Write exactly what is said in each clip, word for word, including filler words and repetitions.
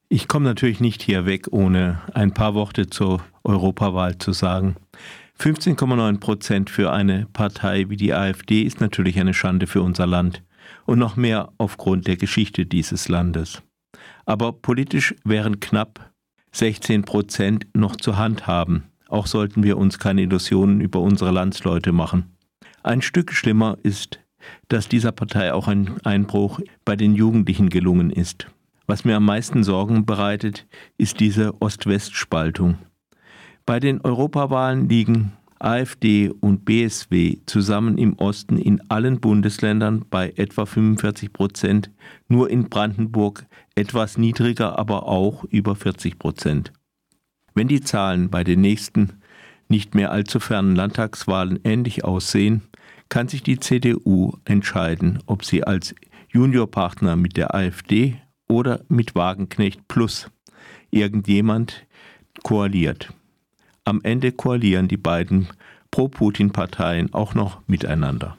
Ich komme natürlich nicht hier weg, ohne ein paar Worte zur Europawahl zu sagen. fünfzehn Komma neun Prozent für eine Partei wie die AfD ist natürlich eine Schande für unser Land und noch mehr aufgrund der Geschichte dieses Landes. Aber politisch wären knapp sechzehn Prozent noch zu handhaben. Auch sollten wir uns keine Illusionen über unsere Landsleute machen. Ein Stück schlimmer ist, dass dieser Partei auch ein Einbruch bei den Jugendlichen gelungen ist. Was mir am meisten Sorgen bereitet, ist diese Ost-West-Spaltung. Bei den Europawahlen liegen AfD und B S W zusammen im Osten in allen Bundesländern bei etwa fünfundvierzig Prozent, nur in Brandenburg etwas niedriger, aber auch über vierzig Prozent. Wenn die Zahlen bei den nächsten, nicht mehr allzu fernen Landtagswahlen ähnlich aussehen, kann sich die C D U entscheiden, ob sie als Juniorpartner mit der AfD oder mit Wagenknecht plus irgendjemand koaliert. Am Ende koalieren die beiden Pro-Putin-Parteien auch noch miteinander.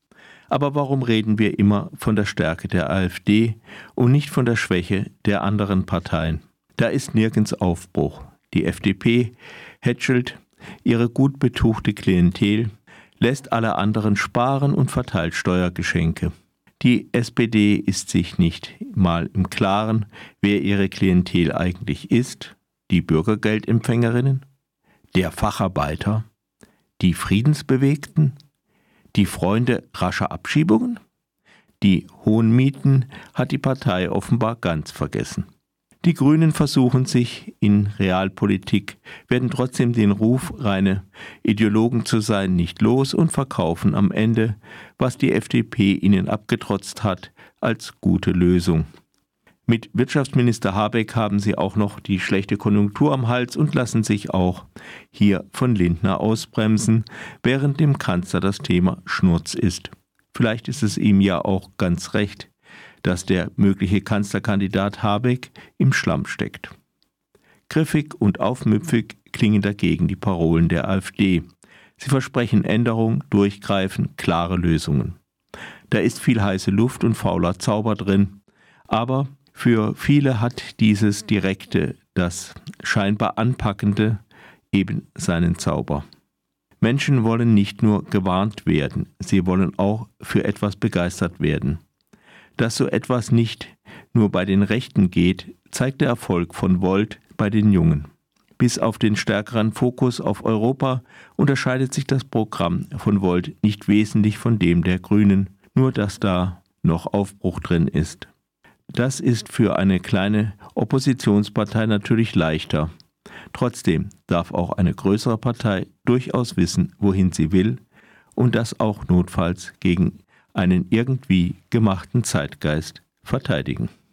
Aber warum reden wir immer von der Stärke der AfD und nicht von der Schwäche der anderen Parteien? Da ist nirgends Aufbruch. Die F D P hätschelt ihre gut betuchte Klientel, lässt alle anderen sparen und verteilt Steuergeschenke. Die S P D ist sich nicht mal im Klaren, wer ihre Klientel eigentlich ist. Die Bürgergeldempfängerinnen, der Facharbeiter, die Friedensbewegten, die Freunde rascher Abschiebungen? Die hohen Mieten hat die Partei offenbar ganz vergessen. Die Grünen versuchen sich in Realpolitik, werden trotzdem den Ruf, reine Ideologen zu sein, nicht los und verkaufen am Ende, was die F D P ihnen abgetrotzt hat, als gute Lösung. Mit Wirtschaftsminister Habeck haben sie auch noch die schlechte Konjunktur am Hals und lassen sich auch hier von Lindner ausbremsen, während dem Kanzler das Thema Schnurz ist. Vielleicht ist es ihm ja auch ganz recht, dass der mögliche Kanzlerkandidat Habeck im Schlamm steckt. Griffig und aufmüpfig klingen dagegen die Parolen der AfD. Sie versprechen Änderung, Durchgreifen, klare Lösungen. Da ist viel heiße Luft und fauler Zauber drin, aber für viele hat dieses Direkte, das scheinbar Anpackende, eben seinen Zauber. Menschen wollen nicht nur gewarnt werden, sie wollen auch für etwas begeistert werden. Dass so etwas nicht nur bei den Rechten geht, zeigt der Erfolg von Volt bei den Jungen. Bis auf den stärkeren Fokus auf Europa unterscheidet sich das Programm von Volt nicht wesentlich von dem der Grünen, nur dass da noch Aufbruch drin ist. Das ist für eine kleine Oppositionspartei natürlich leichter. Trotzdem darf auch eine größere Partei durchaus wissen, wohin sie will und das auch notfalls gegen einen irgendwie gemachten Zeitgeist verteidigen.